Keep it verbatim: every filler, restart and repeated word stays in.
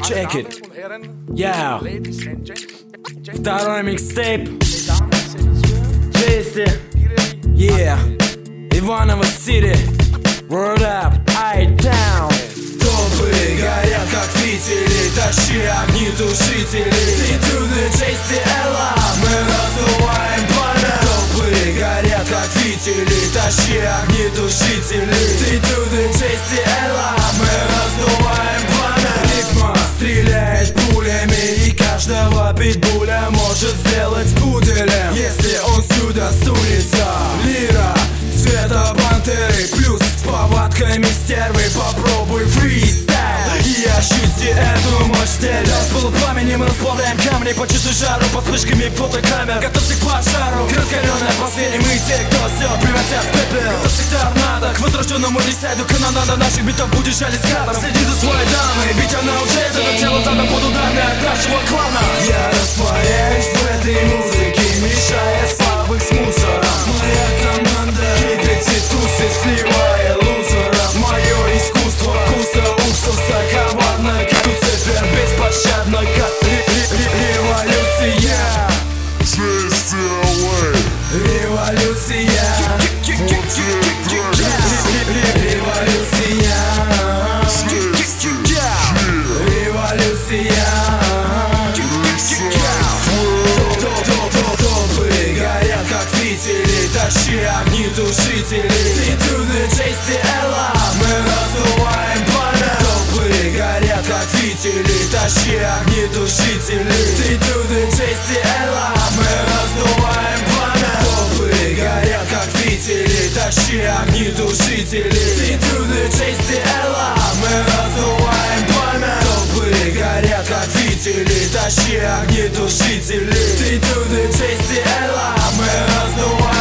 Check it. Yeah. Второй микстейп. Чести. Yeah. Иваново City. Word up. I-Town. Толпы горят как фитили, тащи огни тушители. Ты to the чести Элла, мы раздуваем пламя. Толпы горят как фитили, тащи огни тушители. Ты to the чести Элла, мы раздуваем пламя. Рифма стреляет пулями, и каждого питбуля может сделать пуделем, если он сюда сунется. Лира цвета пантеры, плюс с повадками стервы. Попробуй фристайл и ощути эту мощь стиля. Был пламенем, расплавляем камни, почувствуй жару под вспышками фотокамер. Готовься к пожару, раскаленная последним. Мы те, кто все превратят в пепел. Готовься к торнадо, к возвращенному десятку. Канонада наших битов будет жалить скатом. Следи за своей дамой, ведь она уже это тело задом под ударами от нашего клана. Я растворяюсь в этой музыке, мешая слабых с мусором. Моя команда кипит и тусы, сливая лузеров. Мое искусство вкуса уксуса, коварно, как Люцифер, беспощадно, как революция. Революция. Революция. Толпы горят как фитили, тащи огни тушители. Ты to the чести Элла, мы раздуваем пламя. Толпы горят как фитили, тащи огни тушители. Ты to the чести Элла, мы раздуваем пламя. Толпы горят как фитили, тащи огни тушители. Ты to the чести Элла, мы раздуваем пламя. Толпы горят как фитили, тащи огни тушители. Ты to the чести Элла, мы раздуваем